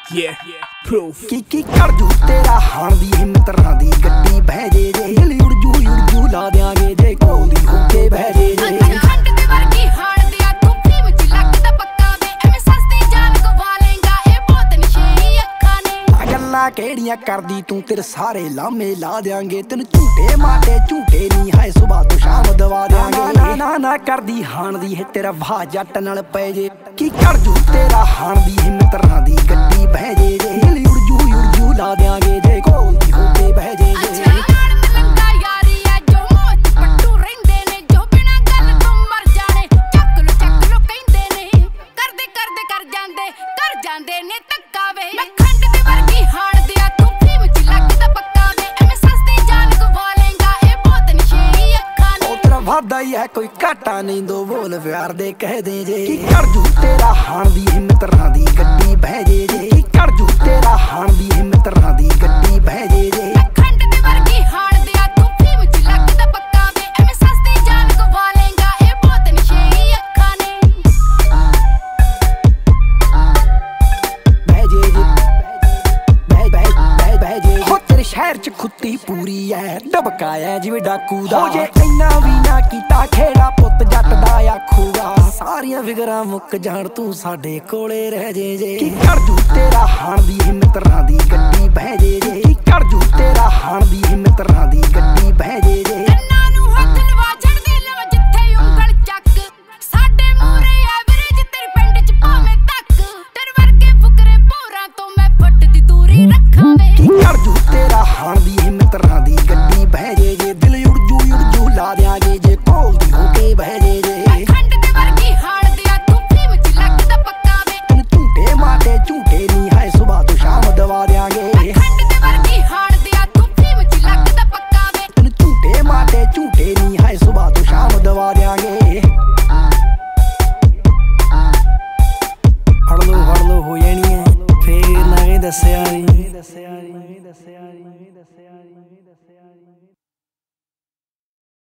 Yeah, proof. ਕੀ ਕਰ ਜੂ ਤੇਰਾ ਹਾਣ ਦੀ ਹਿੰਮਤ ਰਾਂ ਦੀ ਗੱਡੀ ਬਹਿ ਜੇ ਜੇ ਦਿਲ ਉੜ ਜੂ ਲਾ ਦਿਆਂਗੇ ਜੇ ਕੋਲੀ ਹੋ ਕੇ ਬਹਿ ਜੇ ਜੇ ਖੰਡ ਦੇ ਵਰਗੀ ਹਾਣ ਦਿਆ ਤੂੰ ਫੀਮ ਚ ਲੱਗਦਾ ਪੱਕਾ ਵੇ ਐਵੇਂ ਸਸਤੀ ਜਾਨ ਗਵਾ ਲੇਗਾ ਇਹ ਬਹੁਤ ਨਸ਼ੇੜੀ ਅੱਖਾਂ ਨੇ ਗੱਲਾਂ ਕਿਹੜੀਆਂ ਕਰਦੀ ਤੂੰ ਤੇਰੇ ਸਾਰੇ ਲਾਮੇ ਲਾ ਦਿਆਂਗੇ ਤੈਨੂੰ ਝੂਟੇ ਮਾਟੇ ਝੂਟੇ ਨਹੀਂ ਹੈ ਸੁਬਾਹ ਤੋਂ ਸ਼ਾਮ ਦਵਾ ਦਿਆਂਗੇ ਨਾ ਕਰਦੀ ਹਾਣ ਦੀ ਹੈ ਤੇਰਾ ਵਾਹ ਜੱਟ ਨਾਲ ਪੈ ਜੇ ਕੀ ਕਰ ਜੂ ਤੇਰਾ ਹਾਣ ਦੀ ਹਿੰਮਤ ਰਾਂ ਦੀ ਗੱਡੀ ਬਹਿ ਜੇ ਜੇ ਦਿਲ ਉੜ ਜੂ ਲਾ ਦਿਆਂਗੇ ਜੇ ਕੋਲੀ ਹੋ ਕੇ ਬਹਿ ਜੇ ਜੇ ਵਾਦਾ ਹੀ ਹੈ ਕੋਈ ਘਾਟਾ ਨਹੀਂ ਦੋ ਬੋਲ ਪਿਆਰ ਦੇ ਕਹਿ ਦੇ ਜੇ ਕੀ ਕਰ ਜੂ ਤੇਰਾ ਹਾਣ ਦੀ ਹਿੰਮਤ ਰਾਂ ਦੀ ਗੱਡੀ ਬਹਿ ਜੇ ਜੇ ਕੀ ਕਰ ਜੂ ਤੇਰਾ ਹਾਣ ਦੀ ਹਿੰਮਤ ਰਾਂ ਦੀ ਗੱਡੀ ਬਹਿ ਜੇ ਜੇ ਖੰਡ ਦੇ ਵਰਗੀ ਹਾਣ ਦਿਆ ਤੂੰ ਫੀਮ ਚ ਲੱਗਦਾ ਪੱਕਾ ਵੇ ਐਵੇਂ ਸਸਤੀ ਜਾਨ ਗਵਾ ਲੇਗਾ ਇਹ ਬਹੁਤ ਨਸ਼ੇੜੀ ਅੱਖਾਂ ਨੇ ਬਹਿ ਜੇ ਜੇ ਬਹਿ ਜੇ ਹੋ ਤੇਰੇ ਸ਼ਹਿਰ ਚ ਖੁੱਤੀ ਪੂਰੀ ਐ ਡਬਕਾਇਆ ਜਿਵੇਂ ਡਾਕੂ ਦਾ ਹੋ ਜੇ ਇੰਨਾ ਵੀ ਨਾ ਕੀਤਾ ਖੇੜਾ ਪੁੱਤ ਜੱਟ ਦਾ ਆਖੂਗਾ ਸਾਰੀਆਂ ਫਿਕਰਾਂ ਮੁੱਕ ਜਾਣ ਤੂੰ ਸਾਡੇ ਕੋਲੇ ਰਹਿ ਜੇ ਜੇ ਕੀ ਕਰ ਜੂ ਤੇਰਾ ਹਾਣ ਦੀ ਹਿੰਮਤ ਰਾਂ ਦੀ ਗੱਡੀ ਬਹਿ ਜੇ ਜੇ ਕੀ ਕਰ ਜੂ ਤੇਰਾ ਹਾਣ ਦੀ ਹਿੰਮਤ ਰਾਂ ਦੀ ਗੱਡੀ ਬਹਿ ਜੇ ਜੇ ਕੰਨਾਂ ਨੂੰ ਹੱਥ ਲਵਾ ਛੱਡਦੇ ਲਵਾ ਜਿੱਥੇ ਉਂਗਲ ਚੱਕ ਸਾਡੇ ਮੂਰੇ ਐਵਰੇਜ ਤੇਰੇ ਪਿੰਡ ਚ ਭਾਵੇਂ ਤੱਕ ਤੇਰੇ ਵਰਗੇ ਫੁਕਰੇ ਭੋਰਾਂ ਤੋਂ ਮੈਂ ਫੁੱਟ ਦੀ ਦੂਰੀ ਰੱਖਾਂ ਵੇ ਕੀ ਕਰ ਜੂ ਤੇਰਾ ਹਾਣ ਦੀ ਹਿੰਮਤ ਰਾਂ ਦੀ ਗੱਡੀ ਬਹਿ ਜੇ ਜੇ ਦਿਲ ਉੜ ਜੂ ਲਾ ਦਿਆਂਗੇ ਜੇ ਕੋਲੀ ਹੋ ਕੇ ਬਹਿ ਜੇ ਜੇ ਖੰਡ ਦੇ ਵਰਗੀ ਹਾਣ ਦਿਆ ਤੂੰ ਫੀਮ ਚ ਲੱਗਦਾ ਪੱਕਾ ਵੇ ਤੈਨੂੰ ਝੂਟੇ ਮਾਟੇ ਝੂਟੇ ਨਹੀਂ ਹੈ ਸੁਬਾਹ ਤੋਂ ਸ਼ਾਮ ਦਵਾ ਦਿਆਂਗੇ ਖੰਡ ਦੇ ਵਰਗੀ ਹਾਣ ਦਿਆ ਤੂੰ ਫੀਮ ਚ ਲੱਗਦਾ ਪੱਕਾ ਵੇ ਤੈਨੂੰ ਝੂਟੇ ਮਾਟੇ ਝੂਟੇ ਨਹੀਂ ਹੈ ਸੁਬਾਹ ਤੋਂ ਸ਼ਾਮ ਦਵਾ ਦਿਆਂਗੇ ਫੜ ਲੋ ਹੋ ਜਾਣੀ ਹੈ ਫੇਰ ਨਾ ਦੱਸਿਆ